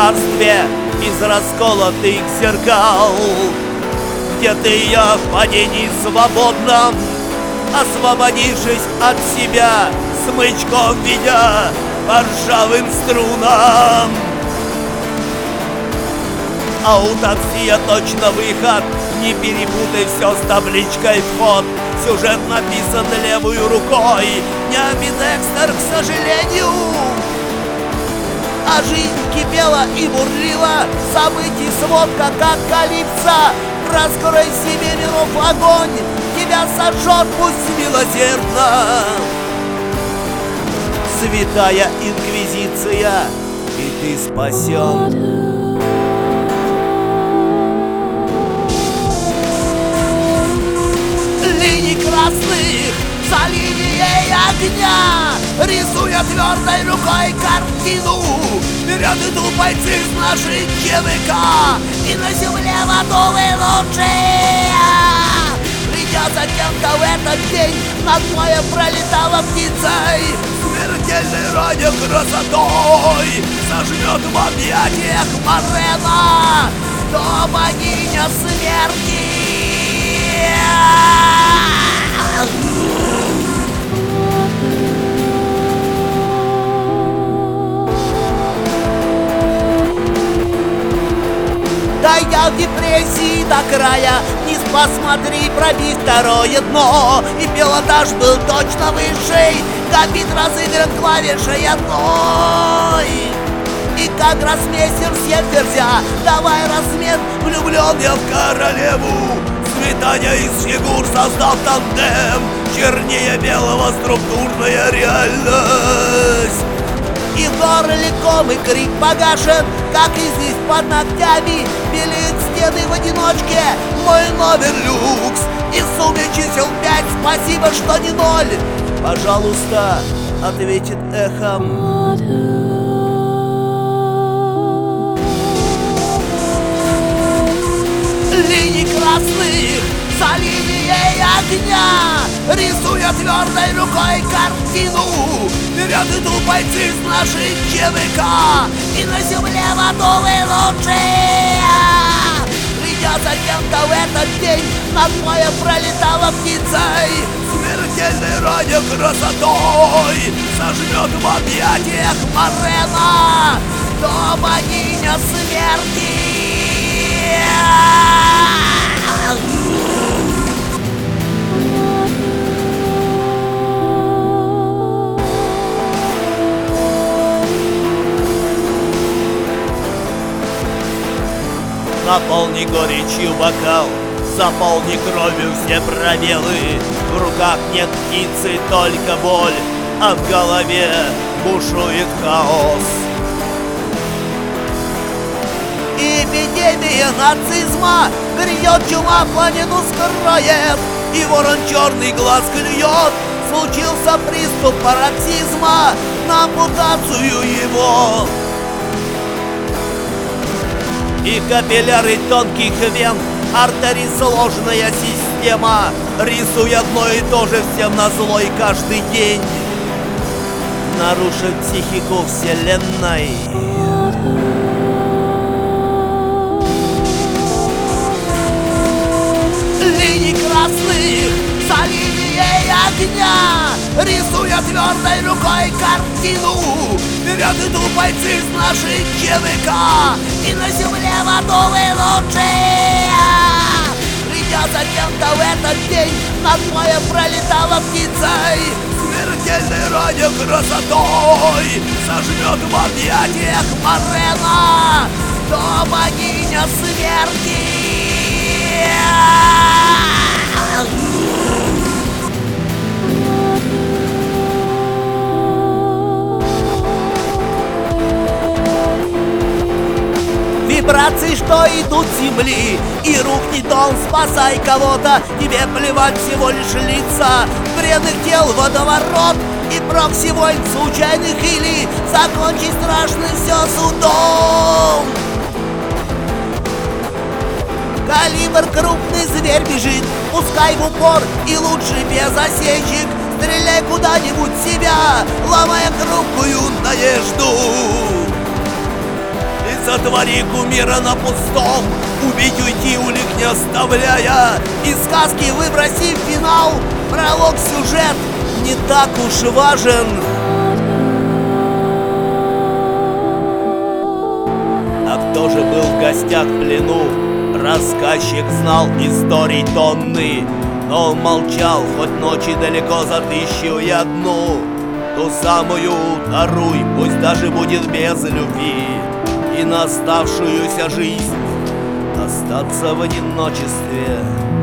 царстве из расколотых зеркал, где ты и я в падении свободном, освободившись от себя, смычком ведя по ржавым струнам. А у такси точно выход, не перепутай все с табличкой «Вход». Сюжет написан левой рукой, не амбидекстер, к сожалению. А жизнь кипела и бурлила, событий сводка, как калипса. Раскрой себе миров огонь, тебя сожжет, пусть милосердно. Святая инквизиция, и ты спасен. Линий красных за линией огня, рисуя твердой рукой картину. Вперед идут бойцы с нашей ЧВК, и на земле готовы лучшие. Придя за кем-то в этот день, над моей пролетала птицей, смертельной ради красотой сожмет в объятиях Морена, то богиня смерти. Дойдя в депрессии до края, вниз посмотри, пробив второе дно. И пилотаж был точно высший, копит разыгран клавишей одной. И как гроссмейстер всех дерзя, давай размен, влюблен я в королеву. Сметания из фигур создав тандем, чернее белого структурная реальность. И в горле ком и крик погашен, как и здесь под ногтями белеют стены в одиночке. Мой номер люкс, и в сумме чисел 5, спасибо, что не 0. Пожалуйста, ответит эхом. Линий красных за линией огня, рисуя твердой рукой картину. Вперед идут бойцы с нашей ЧВК, и на земле готовы лучшие. Придя за кем-то в этот день, над моей пролетала птицей, смертельной ради красотой сожмет в объятиях Морена, то богиня смерти. Наполни горечью бокал, заполни кровью все пробелы. В руках нет птицы, только боль, а в голове бушует хаос. Эпидемия нацизма, грядет чума, планету скроет, и ворон черный глаз клюет. Случился приступ пароксизма, на ампутацию его. И капилляры тонких вен, артерий сложная система, рисуя одно и то же всем назло и каждый день нарушит психику вселенной. Линий красных за линией огня, рисуя твердой рукой картину. Вперед идут бойцы с нашей ЧВК, и на земле готовы лучшие. Придя за кем-то в этот день, над моей пролетала птицей, смертельной ради красотой сожмет в объятиях Морена, то богиня смерти. Вибрации, что идут с земли, и рухнет дом, спасай кого-то. Тебе плевать, всего лишь лица бренных тел, водоворот и прокси-войн случайных, или закончить страшным все судом. Калибр, крупный зверь бежит, пускай в упор и лучше без осечек. Стреляй куда-нибудь себя, ломая хрупкую надежду. И сотвори кумира на пустом, убить, уйти, улик не оставляя, из сказки выброси в финал. Пролог, сюжет не так уж важен. А кто же был в гостях в плену? Рассказчик знал историй тонны, но он молчал, хоть ночи далеко за 1001. Ту самую даруй, пусть даже будет без любви, и на оставшуюся жизнь остаться в одиночестве.